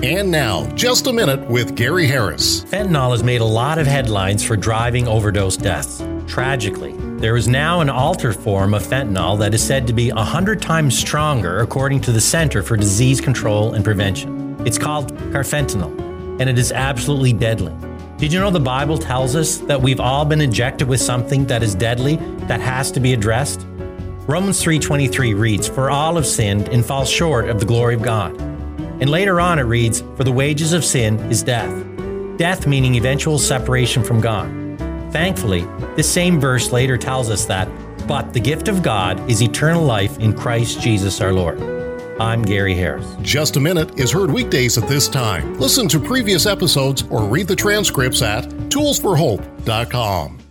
And now, Just a Minute with Gary Harris. Fentanyl has made a lot of headlines for driving overdose deaths. Tragically, there is now an altered form of fentanyl that is said to be 100 times stronger according to the Center for Disease Control and Prevention. It's called carfentanil, and it is absolutely deadly. Did you know the Bible tells us that we've all been injected with something that is deadly that has to be addressed? Romans 3:23 reads, "For all have sinned and fall short of the glory of God." And later on it reads, "For the wages of sin is death." Death meaning eventual separation from God. Thankfully, this same verse later tells us that, "But the gift of God is eternal life in Christ Jesus our Lord." I'm Gary Harris. Just a Minute is heard weekdays at this time. Listen to previous episodes or read the transcripts at toolsforhope.com.